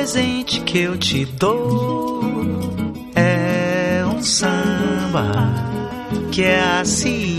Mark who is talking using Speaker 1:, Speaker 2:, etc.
Speaker 1: presente que eu te dou é um samba que é assim.